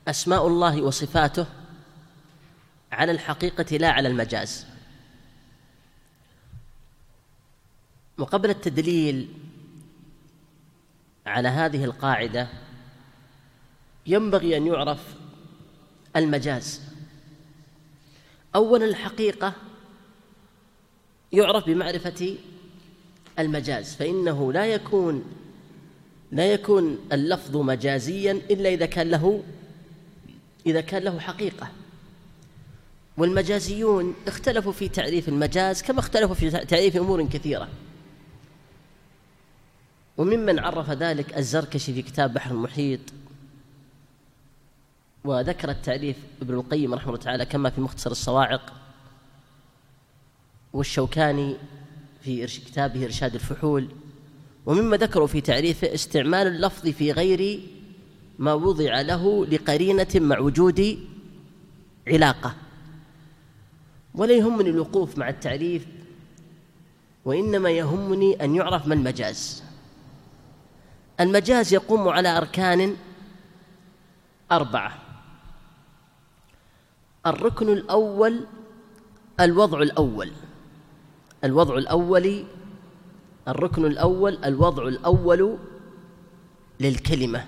أسماء الله وصفاته على الحقيقة لا على المجاز. وقبل التدليل على هذه القاعدة ينبغي أن يعرف المجاز. أولا الحقيقة يعرف بمعرفة المجاز، فإنه لا يكون اللفظ مجازيا إلا إذا كان له حقيقة. والمجازيون اختلفوا في تعريف المجاز كما اختلفوا في تعريف أمور كثيرة، وممن عرف ذلك الزركشي في كتاب بحر المحيط، وذكر التعريف ابن القيم رحمه الله تعالى كما في مختصر الصواعق، والشوكاني في كتابه إرشاد الفحول. ومما ذكروا في تعريفه استعمال اللفظ في غير ما وضع له لقرينة مع وجود علاقة. ولا يهمني الوقوف مع التعريف، وإنما يهمني أن يعرف ما المجاز. المجاز يقوم على أركان 4. الركن الأول الوضع الأول. الركن الأول الوضع الأول للكلمة.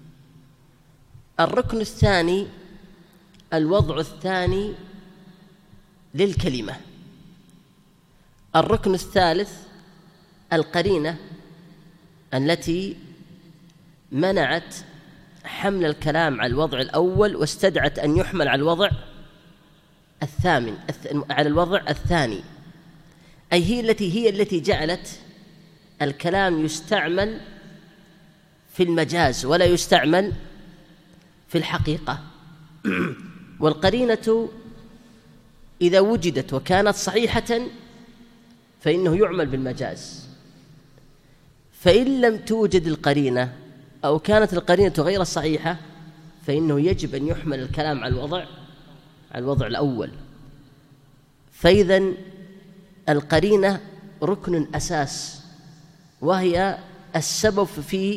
الركن الثاني الوضع الثاني للكلمة. الركن الثالث القرينة التي منعت حمل الكلام على الوضع الأول واستدعت أن يحمل على الوضع الثاني، أي هي التي جعلت الكلام يستعمل في المجاز ولا يستعمل في الحقيقة. والقرينة إذا وجدت وكانت صحيحة فإنه يعمل بالمجاز، فإن لم توجد القرينة أو كانت القرينة غير صحيحة فإنه يجب أن يحمل الكلام على الوضع الأول. فإذن القرينة ركن أساس، وهي السبب في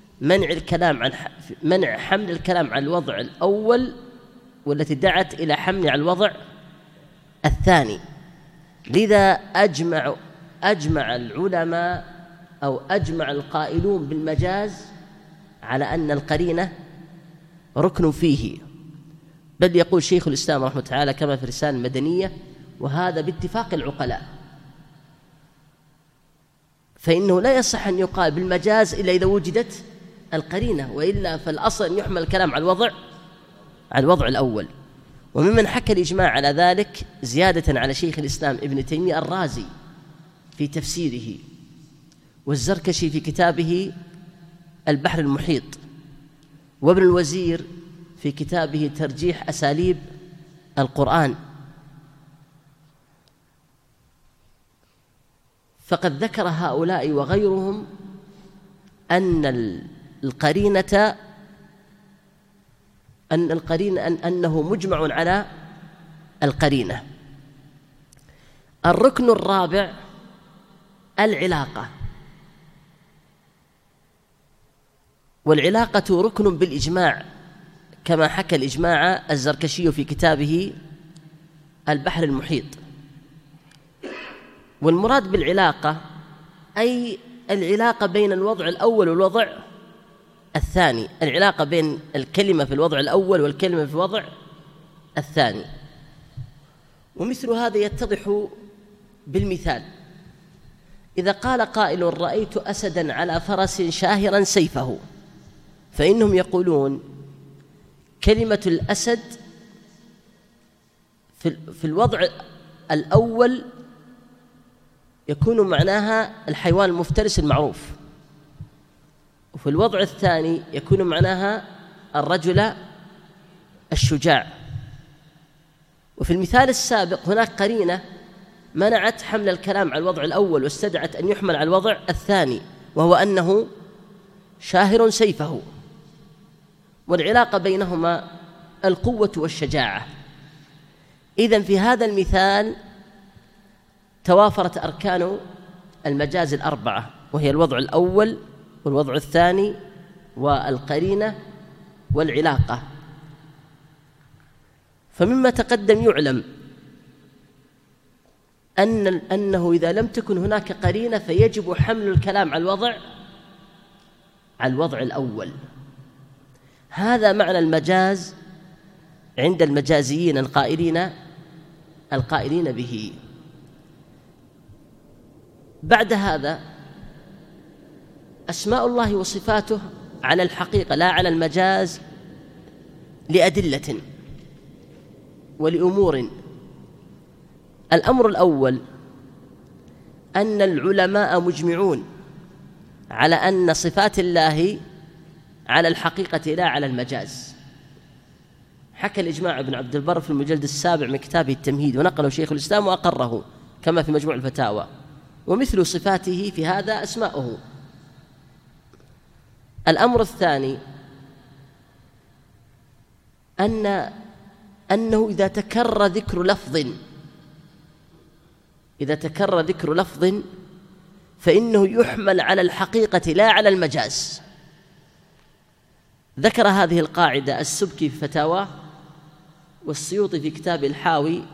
منع حمل الكلام على الوضع الأول، والتي دعت إلى حمله على الوضع الثاني. لذا أجمع العلماء أو أجمع القائلون بالمجاز على أن القرينة ركن فيه، بل يقول شيخ الإسلام رحمه الله تعالى كما في الرسالة المدنية، وهذا باتفاق العقلاء، فإنه لا يصح أن يقال بالمجاز إلا إذا وجدت القرينة، وإلا فالأصل أن يحمل الكلام على الوضع الأول. وممن حكى الإجماع على ذلك زيادة على شيخ الإسلام ابن تيمية الرازي في تفسيره، والزركشي في كتابه البحر المحيط، وابن الوزير في كتابه ترجيح أساليب القرآن. فقد ذكر هؤلاء وغيرهم أنه مجمع على القرينة. الركن الرابع العلاقة. والعلاقة ركن بالإجماع كما حكى الإجماع الزركشي في كتابه البحر المحيط. والمراد بالعلاقة أي العلاقة بين الوضع الأول والوضع الثاني، العلاقة بين الكلمة في الوضع الأول والكلمة في الوضع الثاني. ومثل هذا يتضح بالمثال. إذا قال قائل رأيت أسدا على فرس شاهرا سيفه، فإنهم يقولون كلمة الأسد في الوضع الأول يكون معناها الحيوان المفترس المعروف، وفي الوضع الثاني يكون معناها الرجل الشجاع. وفي المثال السابق هناك قرينة منعت حمل الكلام على الوضع الأول واستدعت أن يحمل على الوضع الثاني، وهو أنه شاهر سيفه. والعلاقة بينهما القوة والشجاعة. إذن في هذا المثال توافرت أركان المجاز 4، وهي الوضع الأول والوضع الثاني والقرينة والعلاقة. فمما تقدم يعلم أنه إذا لم تكن هناك قرينة فيجب حمل الكلام على الوضع الأول. هذا معنى المجاز عند المجازيين القائلين به. بعد هذا أسماء الله وصفاته على الحقيقة لا على المجاز لأدلة ولأمور. الأمر الأول أن العلماء مجمعون على أن صفات الله على الحقيقة لا على المجاز. حكى الإجماع ابن عبد البر في المجلد 7 من كتابه التمهيد، ونقله شيخ الإسلام وأقره كما في مجموع الفتاوى. ومثل صفاته في هذا أسماؤه. الأمر الثاني أنه إذا تكرر ذكر لفظ فإنه يحمل على الحقيقة لا على المجاز. ذكر هذه القاعدة السبكي في فتاواه، والسيوطي في كتاب الحاوي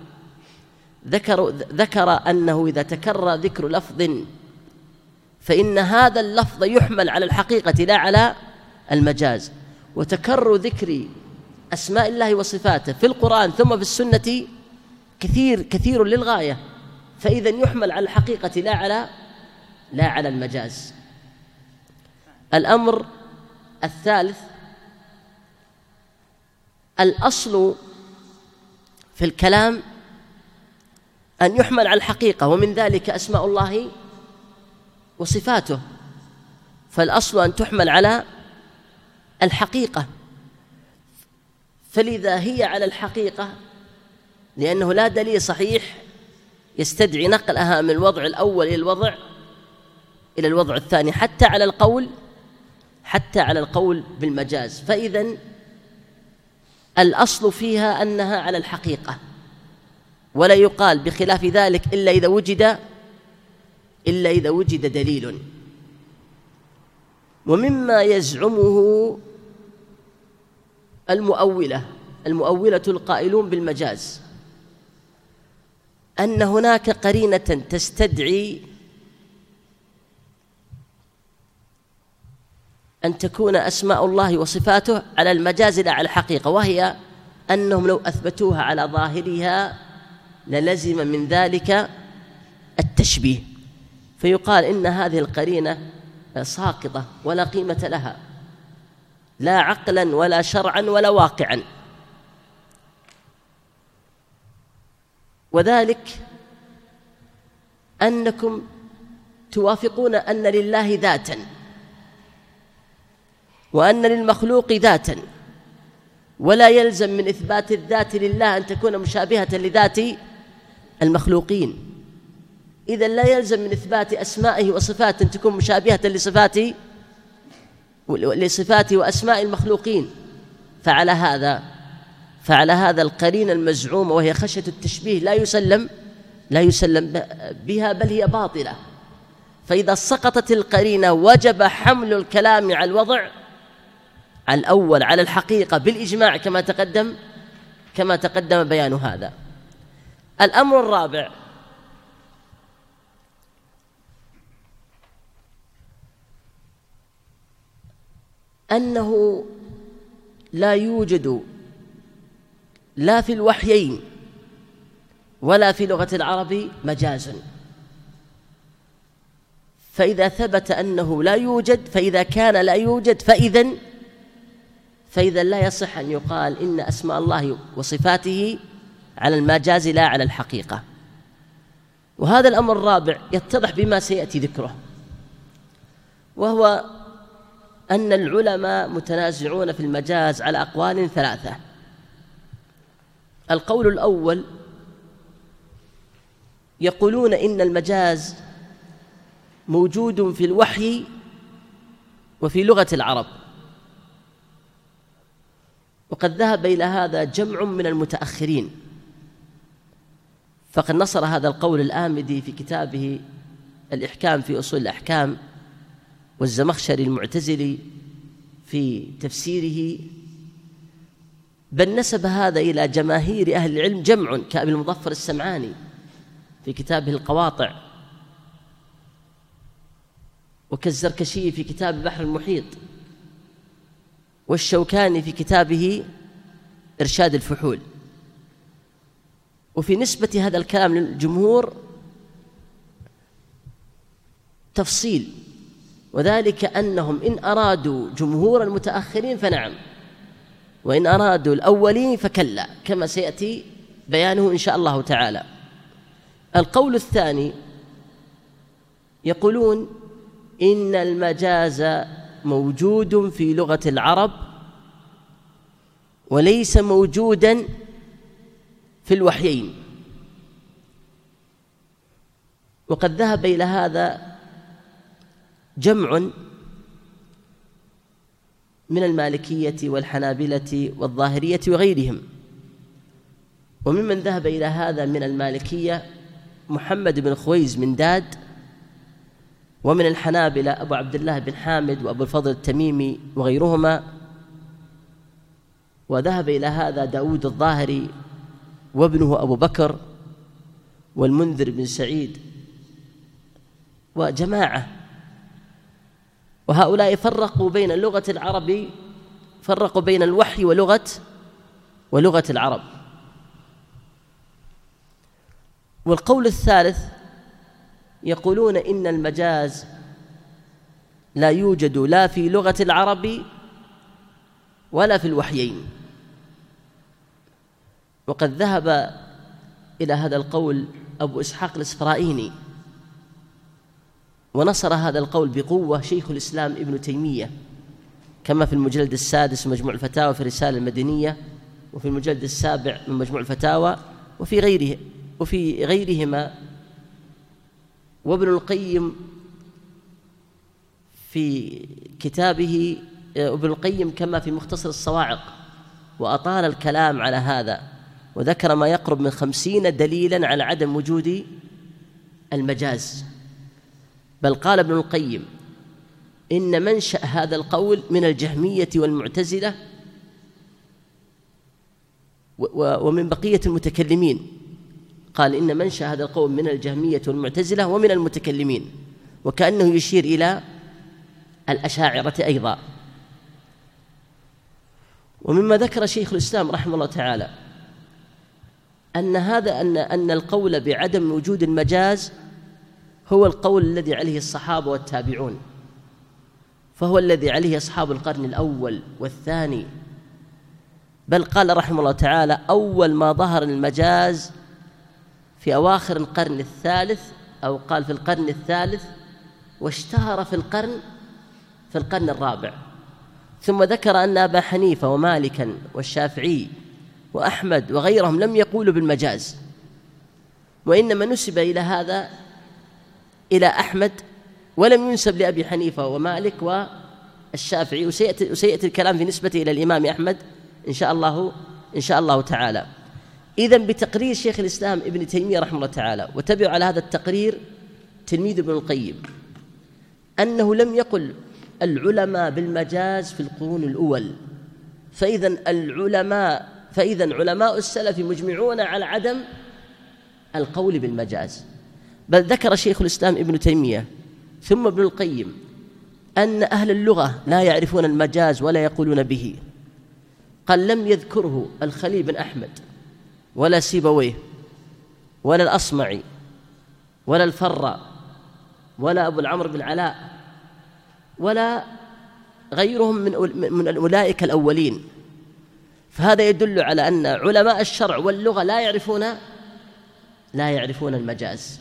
ذكر أنه إذا تكرر ذكر لفظ فإن هذا اللفظ يحمل على الحقيقة لا على المجاز. وتكرر ذكر أسماء الله وصفاته في القرآن ثم في السنة كثير للغاية، فإذا يحمل على الحقيقة لا على المجاز. الأمر الثالث الأصل في الكلام أن يحمل على الحقيقة، ومن ذلك أسماء الله وصفاته، فالأصل أن تحمل على الحقيقة. فلذا هي على الحقيقة لأنه لا دليل صحيح يستدعي نقلها من الوضع الأول إلى الوضع الثاني حتى على القول بالمجاز. فإذا الأصل فيها أنها على الحقيقة، ولا يقال بخلاف ذلك إلا إذا وجد دليل. ومما يزعمه المؤولة القائلون بالمجاز أن هناك قرينة تستدعي أن تكون أسماء الله وصفاته على المجاز لا على الحقيقة، وهي أنهم لو أثبتوها على ظاهرها للزم من ذلك التشبيه، فيقال إن هذه القرينة ساقطة ولا قيمة لها، لا عقلا ولا شرعا ولا واقعا. وذلك أنكم توافقون أن لله ذاتا وأن للمخلوق ذاتا، ولا يلزم من إثبات الذات لله أن تكون مشابهة لذات المخلوقين. إذن لا يلزم من إثبات أسمائه وصفاته أن تكون مشابهة لصفاته وأسماء المخلوقين. فعلى هذا القرينة المزعومة وهي خشية التشبيه لا يسلم بها، بل هي باطلة. فإذا سقطت القرينة وجب حمل الكلام على الوضع الأول على الحقيقة بالإجماع كما تقدم بيان هذا. الأمر الرابع أنه لا يوجد لا في الوحيين ولا في لغة العرب مجاز، فإذا ثبت أنه لا يوجد، فإذا كان لا يوجد فإذا لا يصح أن يقال إن أسماء الله وصفاته على المجاز لا على الحقيقة. وهذا الأمر الرابع يتضح بما سيأتي ذكره، وهو أن العلماء متنازعون في المجاز على أقوال ثلاثة. القول الأول يقولون إن المجاز موجود في الوحي وفي لغة العرب، وقد ذهب إلى هذا جمع من المتأخرين، فقد نصر هذا القول الآمدي في كتابه الإحكام في أصول الأحكام، والزمخشري المعتزلي في تفسيره، بل نسب هذا إلى جماهير أهل العلم جمع كأبي المظفر السمعاني في كتابه القواطع، وكالزركشي في كتاب البحر المحيط، والشوكاني في كتابه إرشاد الفحول. وفي نسبة هذا الكلام للجمهور تفصيل، وذلك أنهم إن أرادوا جمهور المتأخرين فنعم، وإن أرادوا الأولين فكلا، كما سيأتي بيانه إن شاء الله تعالى. القول الثاني يقولون إن المجاز موجود في لغة العرب وليس موجودا في الوحيين، وقد ذهب إلى هذا جمع من المالكية والحنابلة والظاهرية وغيرهم. وممن ذهب إلى هذا من المالكية محمد بن خويز من داد، ومن الحنابلة أبو عبد الله بن حامد وأبو الفضل التميمي وغيرهما، وذهب إلى هذا داود الظاهري وابنه أبو بكر والمنذر بن سعيد وجماعة. وهؤلاء فرقوا بين اللغة العربي، فرقوا بين الوحي ولغة العرب. والقول الثالث يقولون إن المجاز لا يوجد لا في لغة العرب ولا في الوحيين. وقد ذهب إلى هذا القول أبو إسحاق الإسفرائيني، ونصر هذا القول بقوة شيخ الإسلام ابن تيمية، كما في المجلد السادس من مجموع الفتاوى في الرسالة المدنية، وفي المجلد السابع من مجموع الفتاوى، وفي غيرهما. وابن القيم في كتابه ابن القيم كما في مختصر الصواعق، وأطال الكلام على هذا، وذكر ما يقرب من 50 دليلا على عدم وجود المجاز. بل قال ابن القيم إن منشأ هذا القول من الجهمية والمعتزلة ومن بقية المتكلمين. قال إن منشأ هذا القول من الجهمية والمعتزلة ومن المتكلمين، وكأنه يشير إلى الأشاعرة أيضا. ومما ذكر شيخ الإسلام رحمه الله تعالى أن القول بعدم وجود المجاز هو القول الذي عليه الصحابة والتابعون، فهو الذي عليه أصحاب القرن الأول والثاني. بل قال رحمه الله تعالى أول ما ظهر المجاز في أواخر القرن الثالث، أو قال في القرن الثالث، واشتهر في القرن الرابع. ثم ذكر أن أبا حنيفة ومالكا والشافعي وأحمد وغيرهم لم يقولوا بالمجاز، وإنما نسب إلى هذا إلى أحمد، ولم ينسب لأبي حنيفة ومالك والشافعي. وسيأتي الكلام في نسبته إلى الإمام أحمد إن شاء الله تعالى. إذن بتقرير شيخ الإسلام ابن تيمية رحمه الله تعالى، وتبع على هذا التقرير تلميذ ابن القيم، أنه لم يقل العلماء بالمجاز في القرون الأول، فإذن علماء السلف مجمعون على عدم القول بالمجاز. بل ذكر شيخ الإسلام ابن تيمية ثم ابن القيم أن أهل اللغة لا يعرفون المجاز ولا يقولون به. قال لم يذكره الخليل بن أحمد ولا سيبويه ولا الأصمعي ولا الفراء ولا أبو العمرو بن علاء ولا غيرهم من أولئك الأولين. فهذا يدل على أن علماء الشرع واللغة لا يعرفون المجاز.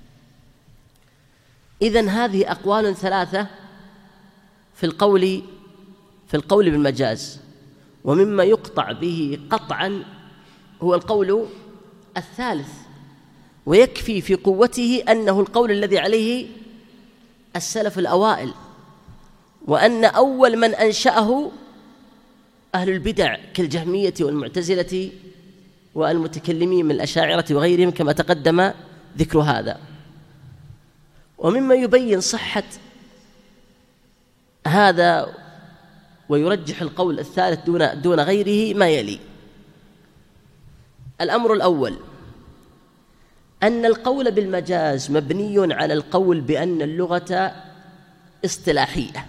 إذن هذه أقوال ثلاثة في القول بالمجاز، ومما يقطع به قطعا هو القول الثالث، ويكفي في قوته أنه القول الذي عليه السلف الأوائل، وأن أول من أنشأه أهل البدع كالجهمية والمعتزلة والمتكلمين من الأشاعرة وغيرهم كما تقدم ذكر هذا. ومما يبين صحة هذا ويرجح القول الثالث دون غيره ما يلي. الأمر الأول أن القول بالمجاز مبني على القول بأن اللغة اصطلاحية،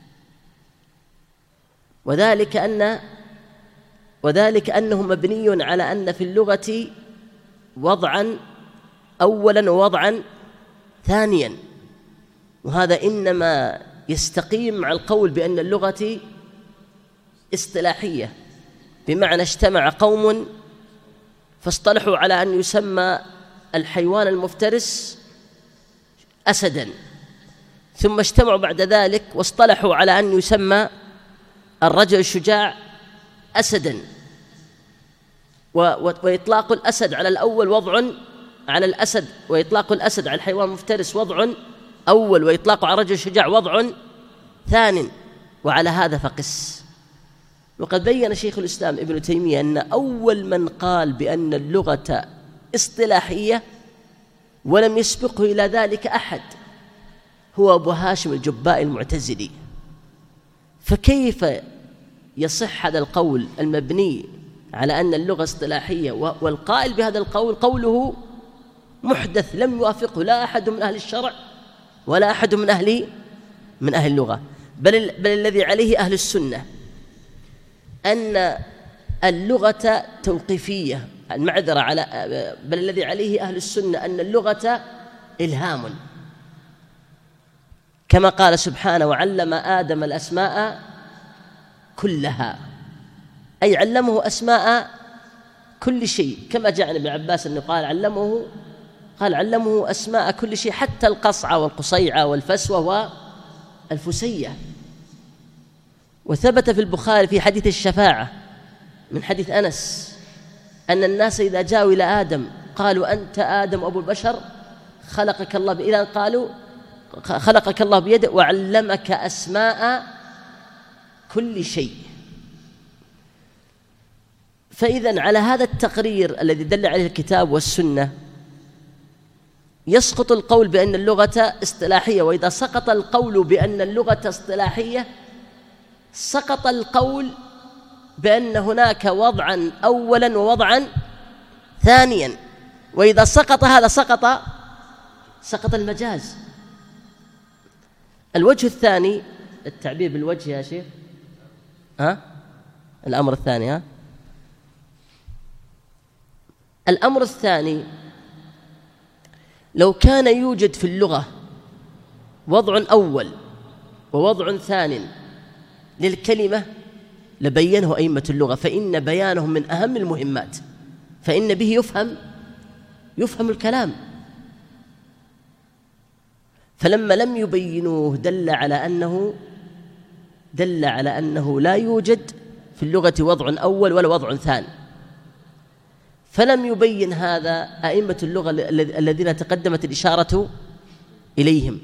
وذلك أنه مبني على أن في اللغة وضعا أولا ووضعا ثانيا، وهذا إنما يستقيم مع القول بأن اللغة اصطلاحية، بمعنى اجتمع قوم فاصطلحوا على أن يسمى الحيوان المفترس أسداً، ثم اجتمعوا بعد ذلك واصطلحوا على أن يسمى الرجل الشجاع أسداً، وإطلاق الأسد على الأول وضع على الأسد، وإطلاق الأسد على الحيوان المفترس وضع أول، وإطلاقه على الرجل الشجاع وضع ثانٍ، وعلى هذا فقس. وقد بين شيخ الإسلام ابن تيمية أن أول من قال بأن اللغة اصطلاحية ولم يسبقه إلى ذلك أحد هو أبو هاشم الجبائي المعتزلي. فكيف يصح هذا القول المبني على أن اللغة اصطلاحية والقائل بهذا القول قوله محدث لم يوافقه لا أحد من أهل الشرع ولا أحد من أهل اللغة، بل الذي عليه أهل السنة أن اللغة توقيفية، المعذرة بل الذي عليه أهل السنة أن اللغة إلهام، كما قال سبحانه وعلم آدم الأسماء كلها، أي علمه أسماء كل شيء، كما جاء عن ابن عباس أنه قال علمه أسماء كل شيء حتى القصعة والقصيعة والفسوة والفسية. وثبت في البخاري في حديث الشفاعة من حديث أنس أن الناس إذا جاءوا إلى آدم قالوا أنت آدم أبو البشر خلقك الله بإذن، قالوا خلقك الله بيده وعلمك أسماء كل شيء. فإذن على هذا التقرير الذي دل عليه الكتاب والسنة يسقط القول بأن اللغة اصطلاحية، وإذا سقط القول بأن اللغة اصطلاحية سقط القول بأن هناك وضعا أولا ووضعا ثانيا، وإذا سقط هذا سقط المجاز. الوجه الثاني التعبير بالوجه يا شيخ، الأمر الثاني الأمر الثاني لو كان يوجد في اللغة وضع أول ووضع ثاني للكلمة لبينه أئمة اللغة، فإن بيانهم من أهم المهمات، فإن به يفهم الكلام. فلما لم يبينوه دل على أنه لا يوجد في اللغة وضع أول ولا وضع ثاني، فلم يبين هذا أئمة اللغة الذين تقدمت الإشارة إليهم.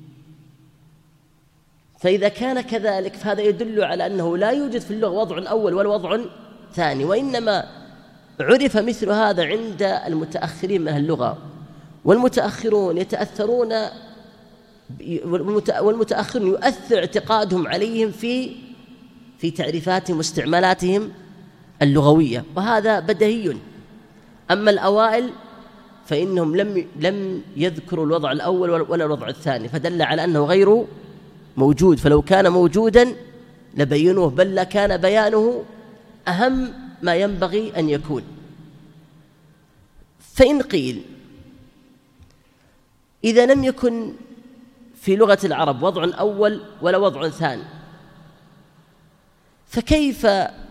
فإذا كان كذلك فهذا يدل على أنه لا يوجد في اللغة وضع أول ولا وضع ثاني، وإنما عرف مثل هذا عند المتأخرين من أهل اللغة، والمتأخرون يتأثرون والمتأخرون يؤثر اعتقادهم عليهم في تعريفاتهم واستعمالاتهم اللغوية، وهذا بديهي. أما الأوائل فإنهم لم يذكروا الوضع الأول ولا الوضع الثاني، فدل على أنه غير موجود، فلو كان موجودا لبينوه، بل لكان بيانه أهم ما ينبغي أن يكون. فإن قيل إذا لم يكن في لغة العرب وضع أول ولا وضع ثاني، فكيف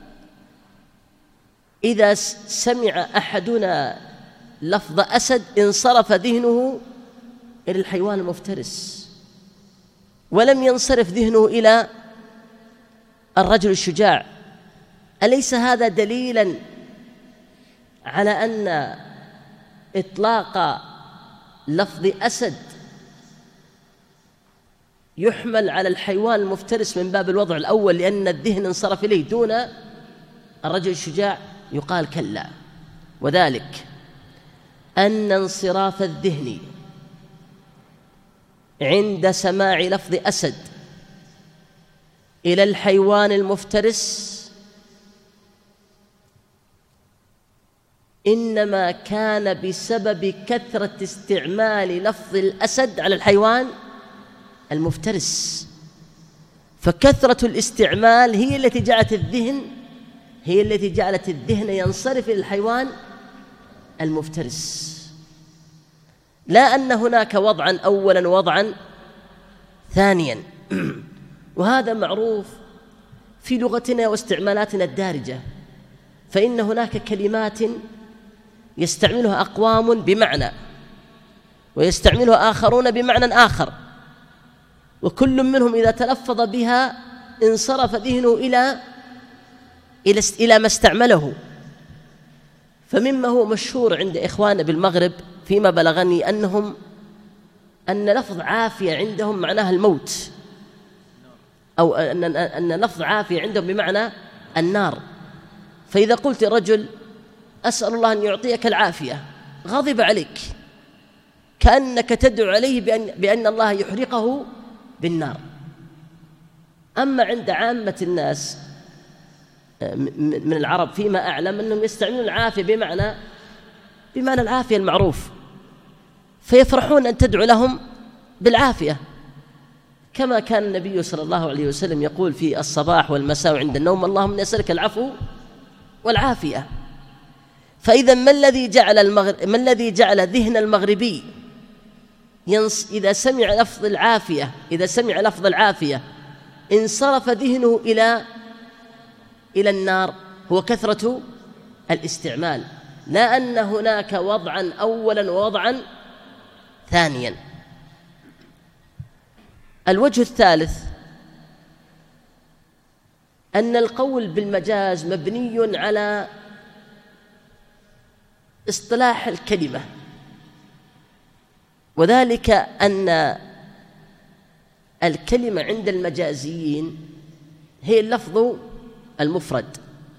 إذا سمع أحدنا لفظ أسد انصرف ذهنه إلى الحيوان المفترس ولم ينصرف ذهنه إلى الرجل الشجاع؟ أليس هذا دليلا على أن إطلاق لفظ أسد يحمل على الحيوان المفترس من باب الوضع الأول لأن الذهن انصرف إليه دون الرجل الشجاع؟ يقال كلا، وذلك أن انصراف الذهن عند سماع لفظ أسد إلى الحيوان المفترس إنما كان بسبب كثرة استعمال لفظ الأسد على الحيوان المفترس، فكثرة الاستعمال هي التي جعلت الذهن ينصرف إلى الحيوان المفترس، لا أن هناك وضعا أولا ووضعا ثانيا. وهذا معروف في لغتنا واستعمالاتنا الدارجة، فإن هناك كلمات يستعملها أقوام بمعنى ويستعملها آخرون بمعنى آخر، وكل منهم إذا تلفظ بها انصرف ذهنه إلى ما استعمله. فمما هو مشهور عند إخواننا بالمغرب فيما بلغني أن لفظ عافية عندهم معناها الموت، أو أن لفظ عافية عندهم بمعنى النار. فإذا قلت الرجل أسأل الله أن يعطيك العافية، غضب عليك، كأنك تدعو عليه بأن الله يحرقه بالنار. أما عند عامة الناس من العرب فيما أعلم أنهم يستعملون العافية بمعنى العافية المعروف، فيفرحون أن تدعو لهم بالعافية، كما كان النبي صلى الله عليه وسلم يقول في الصباح والمساء عند النوم: اللهم إني أسألك العفو والعافية. فإذا ما الذي جعل ذهن المغربي إذا سمع لفظ العافية انصرف ذهنه إلى النار؟ هو كثرة الاستعمال، لا أن هناك وضعا أولا ووضعا ثانيا. الوجه الثالث أن القول بالمجاز مبني على اصطلاح الكلمة، وذلك أن الكلمة عند المجازيين هي اللفظ المفرد،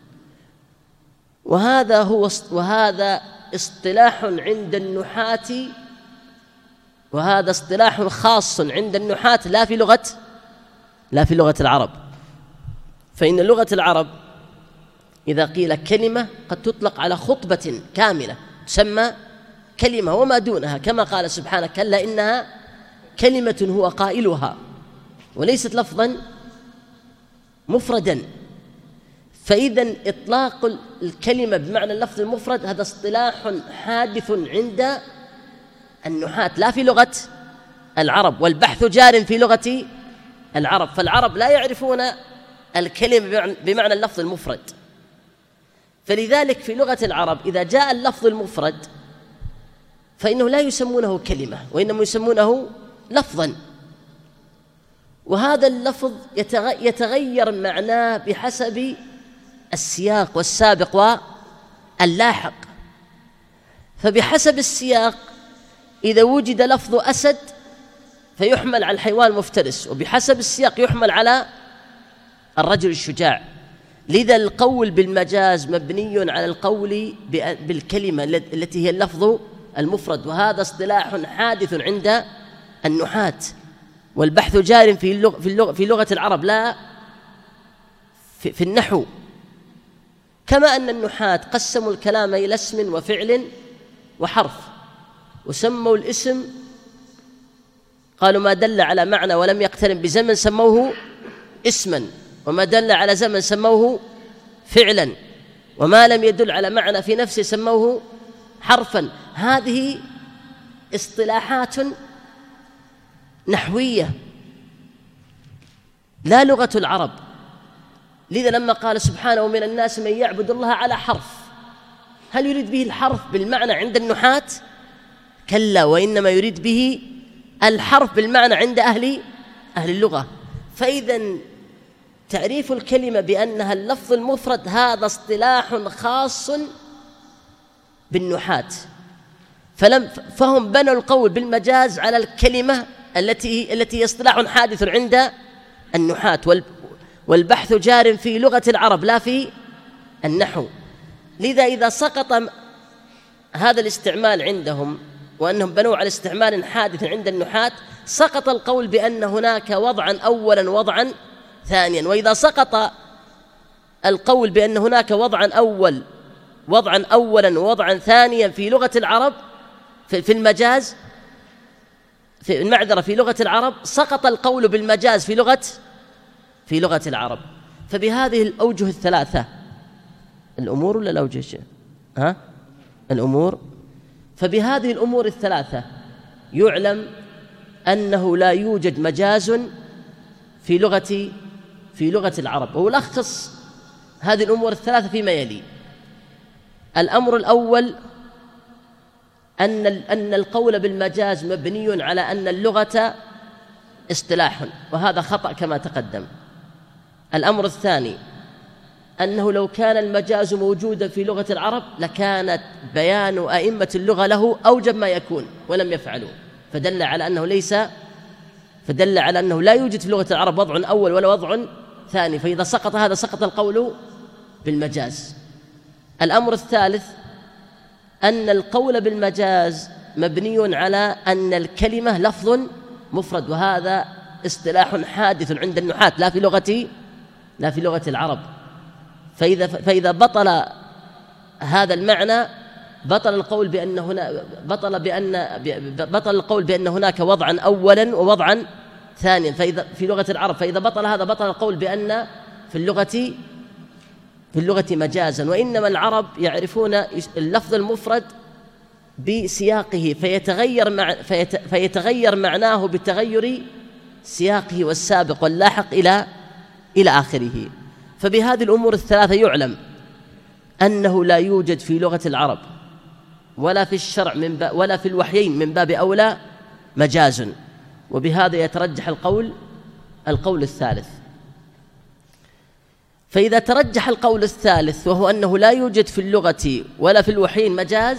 وهذا اصطلاح عند النحاة، وهذا اصطلاح خاص عند النحاة لا في لغة العرب. فإن لغة العرب إذا قيل كلمة قد تطلق على خطبة كاملة تسمى كلمة وما دونها، كما قال سبحانه: كلا إنها كلمة هو قائلها، وليست لفظا مفردا. فإذا إطلاق الكلمة بمعنى اللفظ المفرد هذا اصطلاح حادث عند النحاة لا في لغة العرب، والبحث جار في لغة العرب، فالعرب لا يعرفون الكلمة بمعنى اللفظ المفرد. فلذلك في لغة العرب إذا جاء اللفظ المفرد فإنه لا يسمونه كلمة، وإنما يسمونه لفظا، وهذا اللفظ يتغير معناه بحسب السياق والسابق واللاحق. فبحسب السياق إذا وجد لفظ أسد فيحمل على الحيوان المفترس، وبحسب السياق يحمل على الرجل الشجاع. لذا القول بالمجاز مبني على القول بالكلمة التي هي اللفظ المفرد، وهذا اصطلاح حادث عند النحاة، والبحث جار في لغة العرب لا في النحو. كما أن النحاة قسموا الكلام إلى اسم وفعل وحرف، وسموا الاسم قالوا ما دل على معنى ولم يقترن بزمن سموه اسما، وما دل على زمن سموه فعلا، وما لم يدل على معنى في نفسه سموه حرفا. هذه اصطلاحات نحوية لا لغة العرب. لذا لما قال سبحانه: ومن الناس من يعبد الله على حرف، هل يريد به الحرف بالمعنى عند النحاة؟ كلا، وإنما يريد به الحرف بالمعنى عند أهل اللغة. فإذا تعريف الكلمة بأنها اللفظ المفرد هذا اصطلاح خاص بالنحاة، فهم بنوا القول بالمجاز على الكلمة التي هي اصطلاح حادث عند النحاة، والبحث جار في لغة العرب لا في النحو. لذا إذا سقط هذا الاستعمال عندهم وأنهم بنوا على استعمال حادث عند النحاة، سقط القول بأن هناك وضعا أولا ووضعا ثانيا. وإذا سقط القول بأن هناك وضعا أول وضعا أولا ووضعا ثانيا في لغة العرب في المجاز، في المعذرة في لغة العرب، سقط القول بالمجاز في لغة العرب. فبهذه الأوجه الثلاثة، الأمور ولا الأوجه؟ الأمور. فبهذه الأمور الثلاثة يعلم أنه لا يوجد مجاز في لغة العرب. وألخص هذه الأمور الثلاثة فيما يلي. الأمر الأول أن القول بالمجاز مبني على أن اللغة اصطلاح، وهذا خطأ كما تقدم. الأمر الثاني أنه لو كان المجاز موجودا في لغة العرب لكانت بيان أئمة اللغة له أوجب ما يكون ولم يفعلوا، فدل على أنه لا يوجد في لغة العرب وضع أول ولا وضع ثاني، فإذا سقط هذا سقط القول بالمجاز. الأمر الثالث أن القول بالمجاز مبني على أن الكلمة لفظ مفرد، وهذا اصطلاح حادث عند النحاة لا في لغة العرب. فإذا بطل هذا المعنى بطل القول بأن هناك وضعا أولا ووضعا ثانيا في لغة العرب. فإذا بطل هذا بطل القول بأن في اللغة مجازا. وإنما العرب يعرفون اللفظ المفرد بسياقه فيتغير معناه بتغير سياقه والسابق واللاحق إلى آخره. فبهذه الأمور الثلاثة يعلم أنه لا يوجد في لغة العرب ولا في الشرع ولا في الوحيين من باب أولى مجاز، وبهذا يترجح القول الثالث. فإذا ترجح القول الثالث وهو أنه لا يوجد في اللغة ولا في الوحيين مجاز،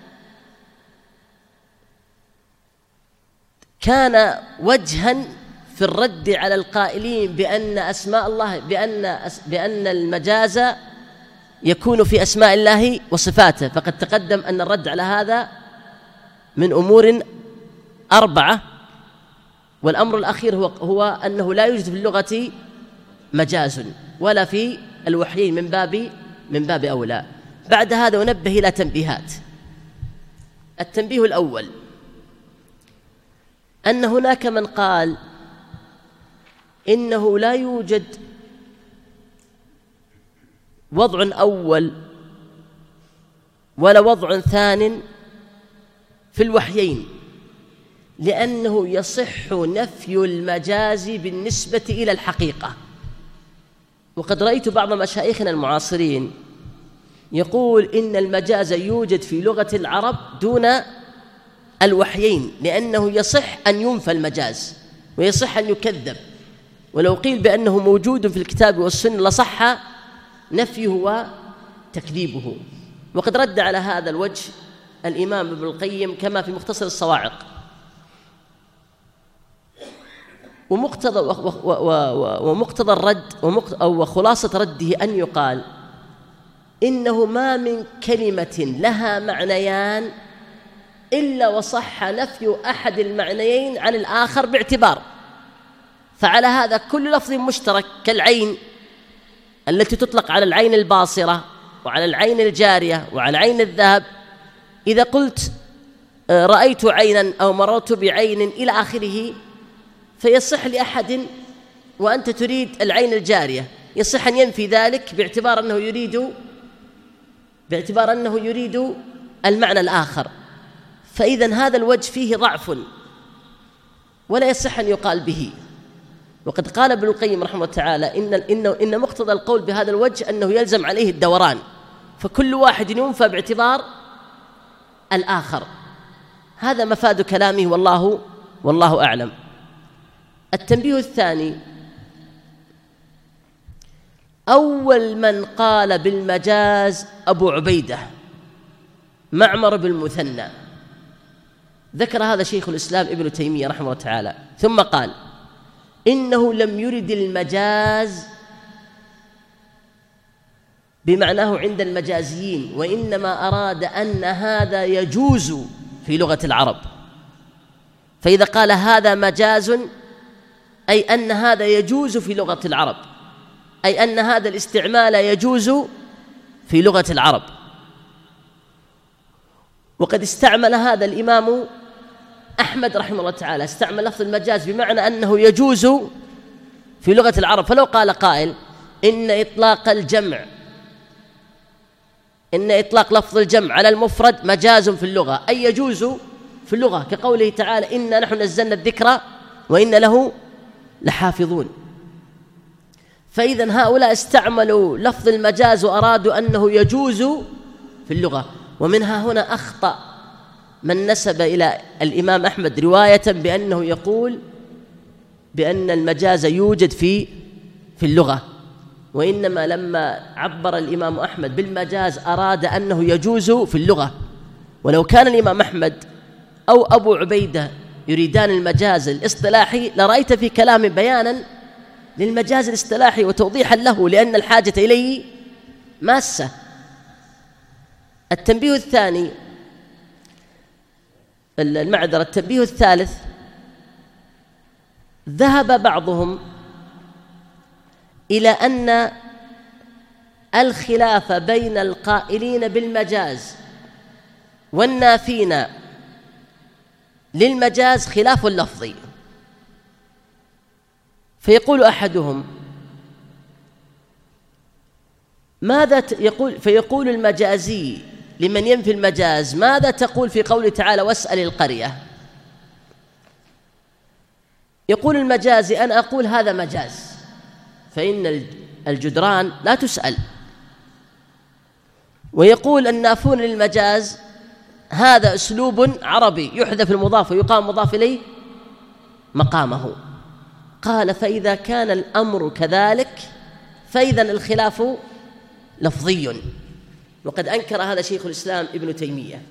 كان وجها في الرد على القائلين بأن أسماء الله بأن المجاز يكون في أسماء الله وصفاته. فقد تقدم أن الرد على هذا من أمور 4، والأمر الأخير هو أنه لا يوجد في اللغة مجاز ولا في الوحيين من باب أولى. بعد هذا ننبه إلى تنبيهات. التنبيه الأول أن هناك من قال إنه لا يوجد وضع أول ولا وضع ثان في الوحيين، لأنه يصح نفي المجاز بالنسبة إلى الحقيقة. وقد رأيت بعض مشايخنا المعاصرين يقول إن المجاز يوجد في لغة العرب دون الوحيين، لأنه يصح أن ينفى المجاز ويصح أن يكذب، ولو قيل بأنه موجود في الكتاب والسنة لصح نفيه وتكذيبه. وقد رد على هذا الوجه الإمام ابن القيم كما في مختصر الصواعق. ومقتضى الرد وخلاصة رده أن يقال إنه ما من كلمة لها معنيان إلا وصح نفي أحد المعنيين عن الآخر باعتبار. فعلى هذا كل لفظ مشترك كالعين التي تطلق على العين الباصرة وعلى العين الجارية وعلى عين الذهب، إذا قلت رأيت عينا أو مررت بعين إلى آخره فيصح لأحد وأنت تريد العين الجارية يصح أن ينفي ذلك باعتبار أنه يريد المعنى الآخر. فإذن هذا الوجه فيه ضعف ولا يصح أن يقال به. وقد قال ابن القيم رحمه الله تعالى إن مقتضى القول بهذا الوجه أنه يلزم عليه الدوران، فكل واحد ينفى باعتبار الآخر. هذا مفاد كلامه والله أعلم. التنبيه الثاني: أول من قال بالمجاز أبو عبيدة معمر بن المثنى، ذكر هذا شيخ الإسلام ابن تيمية رحمه الله تعالى، ثم قال إنه لم يرد المجاز بمعناه عند المجازيين، وإنما أراد أن هذا يجوز في لغة العرب. فإذا قال هذا مجاز أي أن هذا يجوز في لغة العرب، أي أن هذا الاستعمال يجوز في لغة العرب. وقد استعمل هذا الإمام أحمد رحمه الله تعالى، استعمل لفظ المجاز بمعنى أنه يجوز في لغة العرب. فلو قال قائل إن إطلاق لفظ الجمع على المفرد مجاز في اللغة، أي يجوز في اللغة، كقوله تعالى إنا نحن نزلنا الذكر وإن له لحافظون. فإذا هؤلاء استعملوا لفظ المجاز وأرادوا أنه يجوز في اللغة. ومنها هنا أخطأ من نسب إلى الإمام أحمد رواية بأنه يقول بأن المجاز يوجد في اللغة، وإنما لما عبر الإمام أحمد بالمجاز أراد أنه يجوز في اللغة. ولو كان الإمام أحمد أو أبو عبيدة يريدان المجاز الاصطلاحي لرأيت في كلام بيانا للمجاز الاصطلاحي وتوضيحا له، لأن الحاجة إليه ماسة. التنبيه الثاني التنبيه الثالث، ذهب بعضهم إلى أن الخلاف بين القائلين بالمجاز والنافين للمجاز خلاف لفظي. فيقول أحدهم فيقول المجازي لمن ينفي المجاز: ماذا تقول في قوله تعالى واسأل القرية؟ يقول المجازي: أنا أقول هذا مجاز، فإن الجدران لا تسأل. ويقول النافون للمجاز: هذا أسلوب عربي يحذف المضاف ويقام مضاف إليه مقامه. قال: فإذا كان الأمر كذلك فإذا الخلاف لفظي. وقد أنكر هذا شيخ الإسلام ابن تيمية،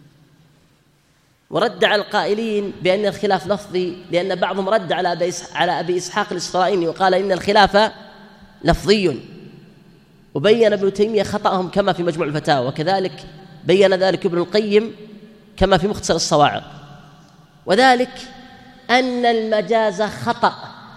ورد على القائلين بأن الخلاف لفظي، لأن بعضهم رد على أبي إسحاق الإسرائيلي وقال إن الخلاف لفظي. وبين ابن تيمية خطأهم كما في مجموع الفتاوى، وكذلك بين ذلك ابن القيم كما في مختصر الصواعق. وذلك أن المجاز خطأ.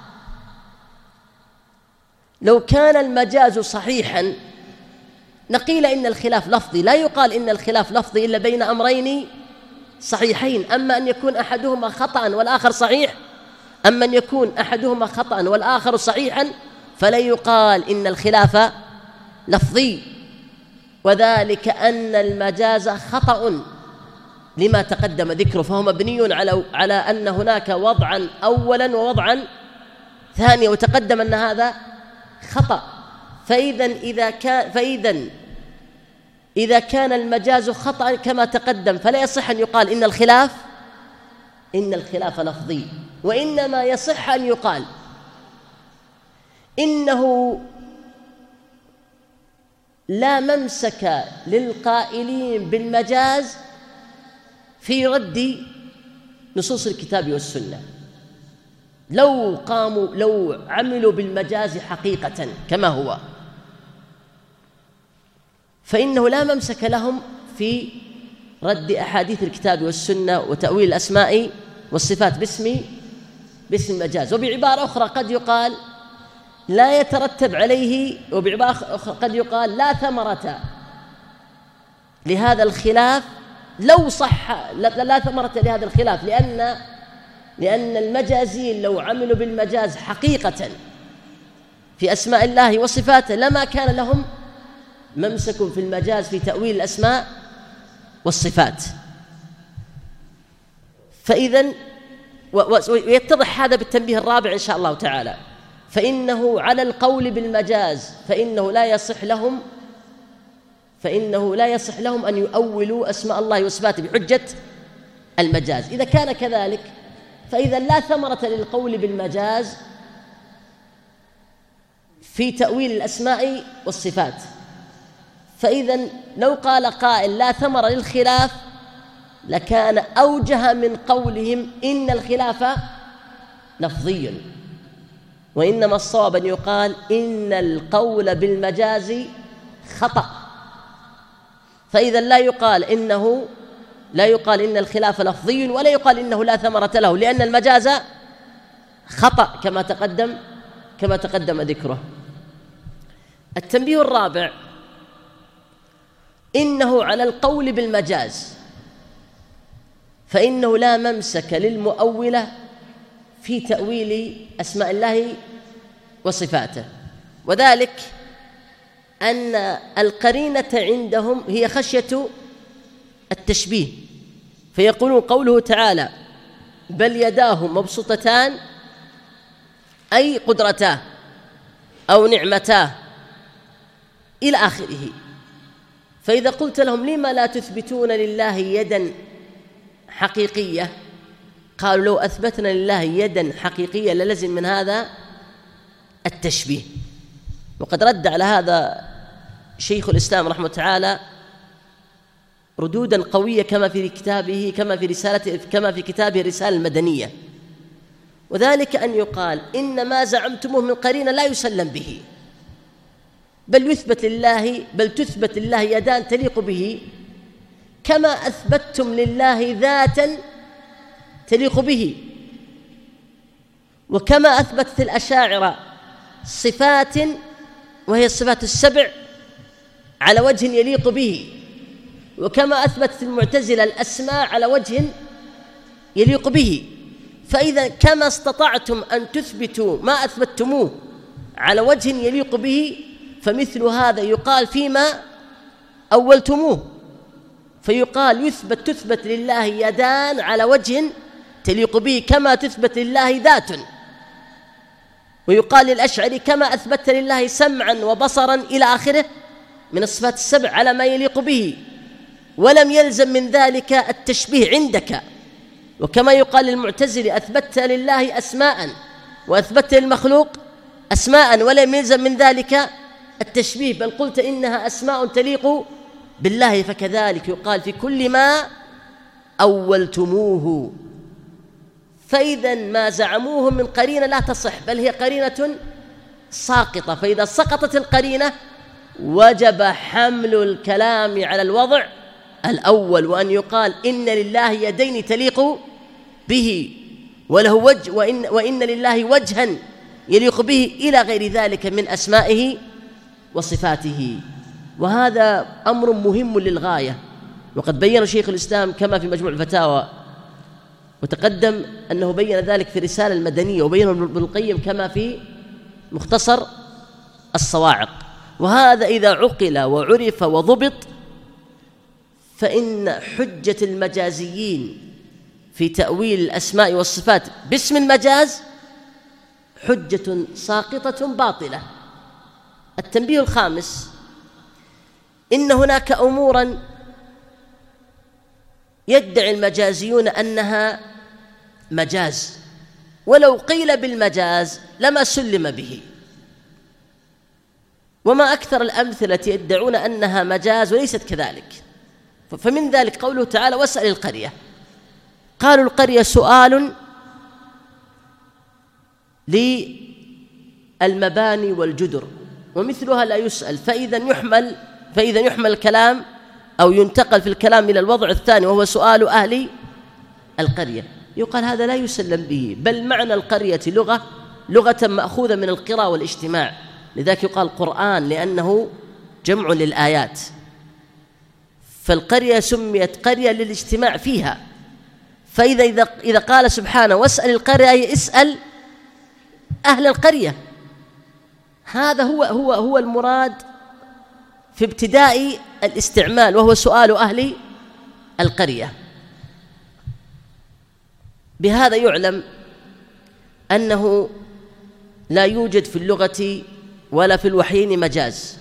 لو كان المجاز صحيحا نقيل إن الخلاف لفظي، لا يقال إن الخلاف لفظي إلا بين أمرين صحيحين. أما أن يكون أحدهما خطأ والآخر صحيح، أما أن يكون أحدهما خطأ والآخر صحيحا فلا يقال إن الخلاف لفظي. وذلك أن المجاز خطأ لما تقدم ذكره، فهو مبني على أن هناك وضعا أولا ووضعا ثانيا، وتقدم أن هذا خطأ. إذا كان المجاز خطأ كما تقدم فلا يصح أن يقال إن الخلاف لفظي، وإنما يصح أن يقال إنه لا ممسك للقائلين بالمجاز في رد نصوص الكتاب والسنة. لو عملوا بالمجاز حقيقة كما هو فإنه لا ممسك لهم في رد أحاديث الكتاب والسنة وتأويل الأسماء والصفات باسم المجاز. وبعبارة أخرى قد يقال لا يترتب عليه، وبعبارة أخرى قد يقال لا ثمرة لهذا الخلاف لو صح، لا ثمرة لهذا الخلاف، لأن المجازين لو عملوا بالمجاز حقيقة في أسماء الله وصفاته لما كان لهم ممسك في المجاز في تأويل الأسماء والصفات. فإذا ويتضح هذا بالتنبيه الرابع إن شاء الله تعالى. فإنه على القول بالمجاز فإنه لا يصح لهم أن يؤولوا أسماء الله وصفاته بحجة المجاز. إذا كان كذلك فإذا لا ثمرة للقول بالمجاز في تأويل الأسماء والصفات. فإذا لو قال قائل لا ثمرة للخلاف لكان أوجه من قولهم إن الخلاف لفظي، وإنما الصواب أن يقال إن القول بالمجاز خطأ. فإذا لا يقال إن الخلاف لفظي، ولا يقال إنه لا ثمرة له، لأن المجاز خطأ كما تقدم ذكره. التنبيه الرابع: إنه على القول بالمجاز فإنه لا ممسك للمؤولة في تأويل أسماء الله وصفاته، وذلك أن القرينة عندهم هي خشية التشبيه، فيقولون قوله تعالى بل يداه مبسوطتان أي قدرتاه أو نعمتاه إلى آخره. فإذا قلت لهم لما لا تثبتون لله يدا حقيقية، قالوا لو أثبتنا لله يدا حقيقية للزم من هذا التشبيه. وقد رد على هذا شيخ الإسلام رحمه تعالى ردودا قوية كما في كتابه الرسالة المدنية، وذلك أن يقال إن ما زعمتموه من قرينة لا يسلم به، بل تثبت لله يدان تليق به، كما أثبتتم لله ذاتا تليق به، وكما أثبتت الأشاعرة صفات وهي الصفات السبع على وجه يليق به، وكما أثبتت المعتزلة الأسماء على وجه يليق به. فإذا كما استطعتم أن تثبتوا ما أثبتموه على وجه يليق به، فمثل هذا يقال فيما أولتموه، فيقال تثبت لله يدان على وجه تليق به كما تثبت لله ذات. ويقال للأشعري كما أثبت لله سمعا وبصرا إلى آخره من الصفات السبع على ما يليق به، ولم يلزم من ذلك التشبيه عندك. وكما يقال للمعتزلة أثبت لله أسماء وأثبت للمخلوق أسماء ولم يلزم من ذلك التشبيه، بل قلت إنها أسماء تليق بالله. فكذلك يقال في كل ما أولتموه. فإذا ما زعموه من قرينة لا تصح، بل هي قرينة ساقطة. فإذا سقطت القرينة وجب حمل الكلام على الوضع الأول، وأن يقال إن لله يدين تليق به وله وجه، وإن لله وجها يليق به إلى غير ذلك من أسمائه وصفاته. وهذا أمر مهم للغاية، وقد بين شيخ الإسلام كما في مجموع الفتاوى، وتقدم أنه بين ذلك في الرسالة المدنية، وبينه ابن القيم كما في مختصر الصواعق. وهذا إذا عقل وعرف وضبط، فإن حجة المجازيين في تأويل الأسماء والصفات باسم المجاز حجة ساقطة باطلة. التنبيه الخامس: إن هناك أموراً يدعي المجازيون أنها مجاز، ولو قيل بالمجاز لما سلم به. وما أكثر الأمثلة يدعون أنها مجاز وليست كذلك. فمن ذلك قوله تعالى: واسأل القرية. قالوا القرية سؤال للمباني والجدر، ومثلها لا يسأل. فإذا يحمل الكلام أو ينتقل في الكلام إلى الوضع الثاني وهو سؤال أهل القرية، يقال هذا لا يسلم به، بل معنى القرية لغة مأخوذة من القراءة والاجتماع، لذلك يقال قرآن لأنه جمع للآيات. فالقرية سميت قرية للاجتماع فيها. فإذا قال سبحانه: واسأل القرية، اسأل أهل القرية. هذا هو المراد في ابتداء الاستعمال، وهو سؤال أهل القرية. بهذا يعلم أنه لا يوجد في اللغة ولا في الوحيين مجاز،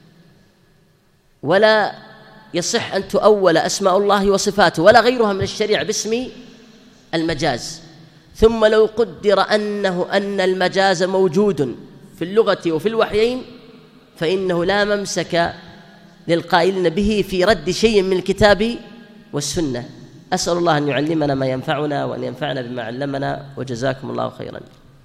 ولا يصح أن تؤول أسماء الله وصفاته ولا غيرها من الشريعة باسم المجاز. ثم لو قدر أن المجاز موجود في اللغة وفي الوحيين، فإنه لا ممسك للقائلين به في رد شيء من الكتاب والسنة. أسأل الله أن يعلمنا ما ينفعنا وأن ينفعنا بما علمنا، وجزاكم الله خيرا.